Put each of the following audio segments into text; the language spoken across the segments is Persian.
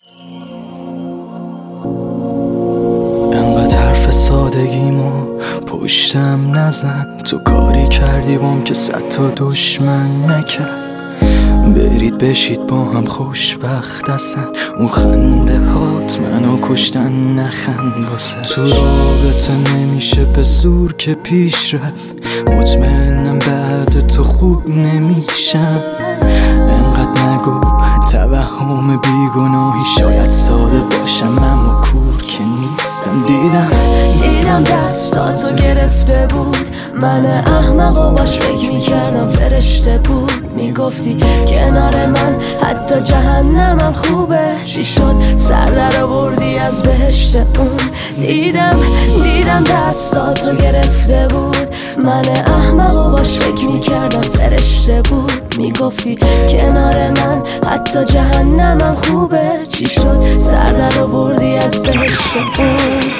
انقدر حرف سادگیمو پشتم نزن، تو کاری کردی بام که 100 تا دشمن نکرد. برید بشید با هم خوشبخت هستن، اون خنده هات منو کشتن، نخند واسه. تو رابطه نمیشه به زور که پیش رفت، مطمئنم بعد تو خوب نمیشم. انقدر نگو توهم بیگناهی، شاید ساده باشم اما کور که نیستم. دیدم دستاتو گرفته بود، من احمق و باش فکر میکردم فرشته بود. میگفتی کنار من حتی جهنمم خوبه، چی شد سر در آوردی از بهشت اون. دیدم دستاتو گرفته بود، من احمق و باش فکر میکردم فرشته بود. میگفتی کنار من حتی جهنمم خوبه، چی شد سر در آوردی از بهشت اون.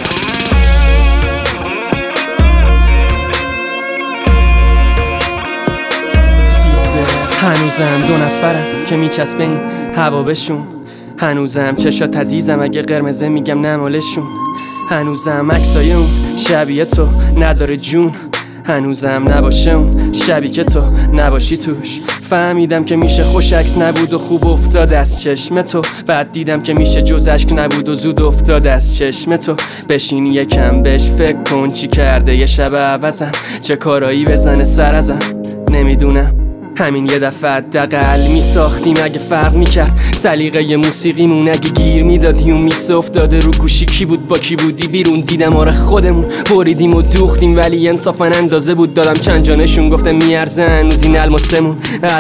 هنوزم 2 نفرم که میچسبه این هوا بشون، هنوزم چشات عزیزم اگه قرمزه میگم نمالشون، هنوزم عکسای اون شبیه تو نداره جون، هنوزم نباشه اون شبی که تو نباشی توش. فهمیدم که میشه خوش عکس نبود و خوب افتاد از چشم تو، بعد دیدم که میشه جز عشق نبود و زود افتاد از چشم تو. بشین یکم بهش فکر کن چی کرده یه شب عوضم، چه کارایی بزنه سر ازم نمیدونم. همین یه دفعه حداقل میساختیم اگه فرق میکرد سلیقه موسیقیمون، اگه گیر میدادی اون میسه افتاده رو گوشی کی بود با کی بودی بیرون. دیدم آره خودمون بریدیم و دوختیم، ولی انصافا اندازه بود دادم چند جانشون، گفتم میارزه هنوز این الماسمون.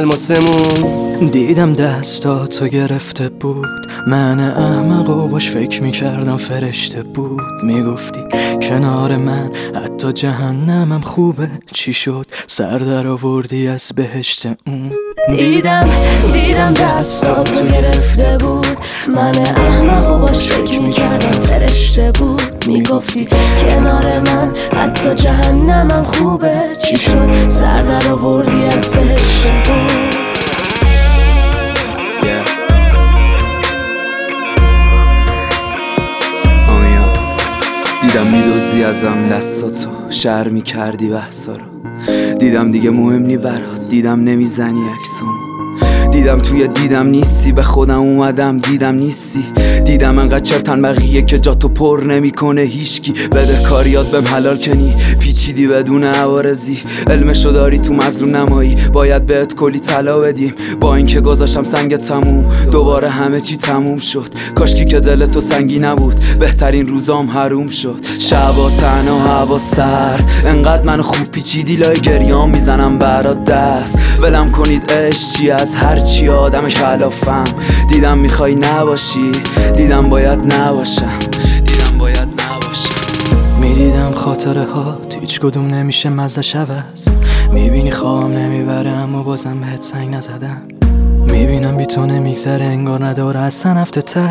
دیدم دستاتو گرفته بود، من احمق و باش فکر میکردم فرشته بود. میگفتی کنار من حتی جهنمم خوبه، چی شد سر در آوردی از بهشت اون. دیدم دستاتو گرفته بود، من احمق و باش فکر میکردم فرشته بود. میگفتی کنار من حتی جهنمم خوبه، چی شد سر در آوردی از بهشت اون. دیدم میدوزی ازم دستاتو، شهر میکردی بحثا رو. دیدم دیگه مهم نی برات، دیدم نمیزنی عکسامو. دیدم توی دیدم نیستی، به خودم اومدم دیدم نیستی. دیدم انقدر چرتن بقیه که جاتو پر نمیکنه هیچکی. بده کاریات بهم حلال کنی، پیچیدی بدون عوارضی. علمشو داری تو مظلوم نمایی، باید بهت کلی طلا بدیم. با اینکه گذاشتم سنگ تموم، دوباره همه چی تموم شد. کاشکی که دلتو سنگی نبود، بهترین روزام حروم شد. شبا تنها هوا سرد، انقدر منو خوب پیچیدی لای گریام میزنم برات دست. ولم کنید عشق چی از هر چی آدمش خلافم. دیدم میخوای نباشی، دیدم باید نباشم. میدیدم خاطره هات هیچ کدوم نمیشه مزه‌ش عوض. میبینی خوام نمیبرم و بازم بهت سنگ نزدم. میبینم بی تو نمیگذره انگار نداره اصلا هفته ته.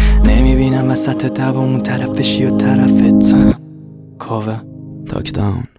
نمیبینم وسط دبا اون طرف بشی و طرف تم. کاوه تاک داون.